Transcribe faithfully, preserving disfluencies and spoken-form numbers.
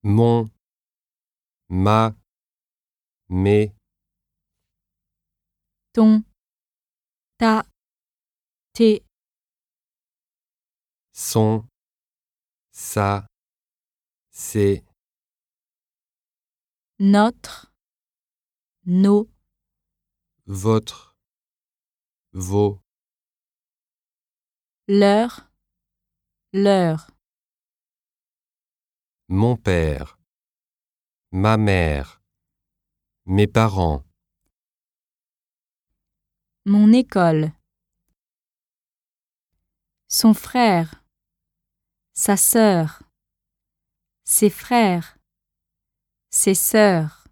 mon, ma, mes, ton, ta, tes, son, sa, ses, notre, nos, votre, vos, leur, leur, mon père, ma mère, mes parents, mon école, son frère, sa sœur, ses frères, ses sœurs.